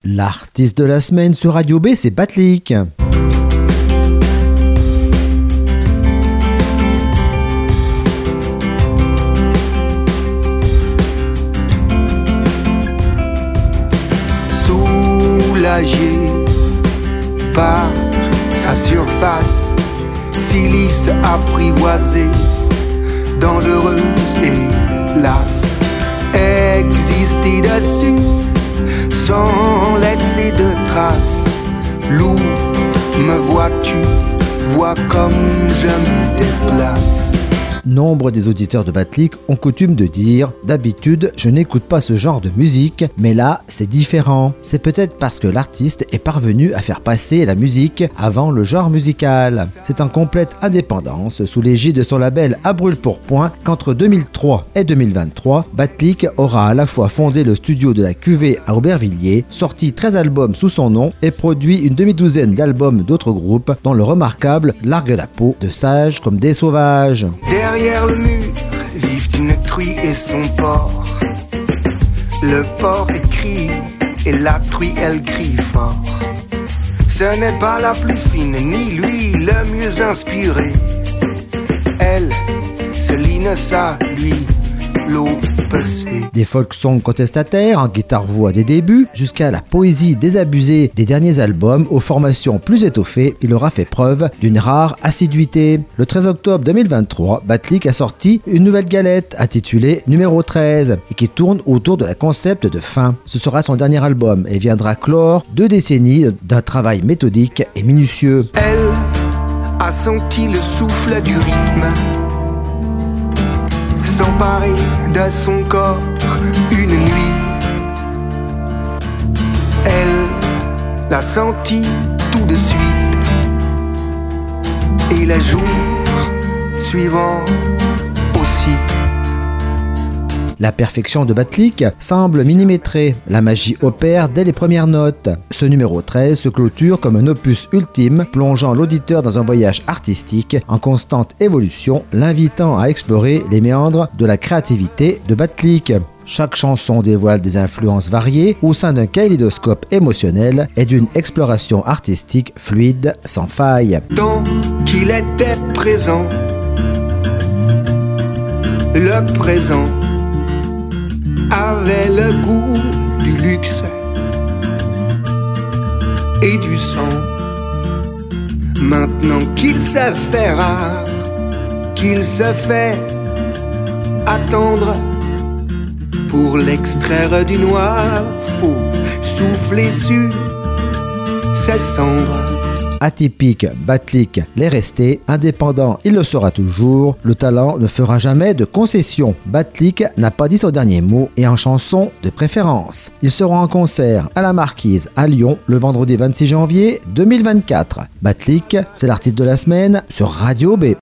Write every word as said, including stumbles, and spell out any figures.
L'artiste de la semaine sur Radio B, c'est Batlik. Soulagé par sa surface, silice apprivoisée, dangereuse et lasse, exister dessus sans laisser de traces. Loup, me vois-tu, vois comme je me déplace. Nombre des auditeurs de Batlik ont coutume de dire « D'habitude, je n'écoute pas ce genre de musique, mais là, c'est différent. » C'est peut-être parce que l'artiste est parvenu à faire passer la musique avant le genre musical. C'est en complète indépendance, sous l'égide de son label À Brûle pour Point, qu'entre deux mille trois et deux mille vingt-trois, Batlik aura à la fois fondé le studio de la Cuvée à Aubervilliers, sorti treize albums sous son nom et produit une demi-douzaine d'albums d'autres groupes, dont le remarquable Largue la peau, de Sages comme des sauvages. Derrière le mur vivent une truie et son porc. Le porc écrit et la truie elle crie fort. Ce n'est pas la plus fine ni lui le mieux inspiré. Elle, Céline, ça lui l'eau passée. Des folk songs contestataires en guitare-voix des débuts jusqu'à la poésie désabusée des derniers albums aux formations plus étoffées, il aura fait preuve d'une rare assiduité. Le treize octobre deux mille vingt-trois, Batlik a sorti une nouvelle galette intitulée Numéro treize et qui tourne autour de la concept de fin. Ce sera son dernier album et viendra clore deux décennies d'un travail méthodique et minutieux. Elle a senti le souffle du rythme s'emparer de son corps une nuit. Elle l'a senti tout de suite et les jours suivants aussi. La perfection de Batlik semble millimétrée. La magie opère dès les premières notes. Ce numéro treize se clôture comme un opus ultime, plongeant l'auditeur dans un voyage artistique en constante évolution, l'invitant à explorer les méandres de la créativité de Batlik. Chaque chanson dévoile des influences variées au sein d'un kaléidoscope émotionnel et d'une exploration artistique fluide sans faille. Tant qu'il était présent, le présent avait le goût du luxe et du sang. Maintenant qu'il se fait rare, qu'il se fait attendre, pour l'extraire du noir, faut souffler sur ses cendres. Atypique, Batlik l'est resté, indépendant, il le sera toujours. Le talent ne fera jamais de concession. Batlik n'a pas dit son dernier mot et en chanson de préférence. Il sera en concert à la Marquise à Lyon le vendredi vingt-six janvier deux mille vingt-quatre. Batlik, c'est l'artiste de la semaine sur Radio B.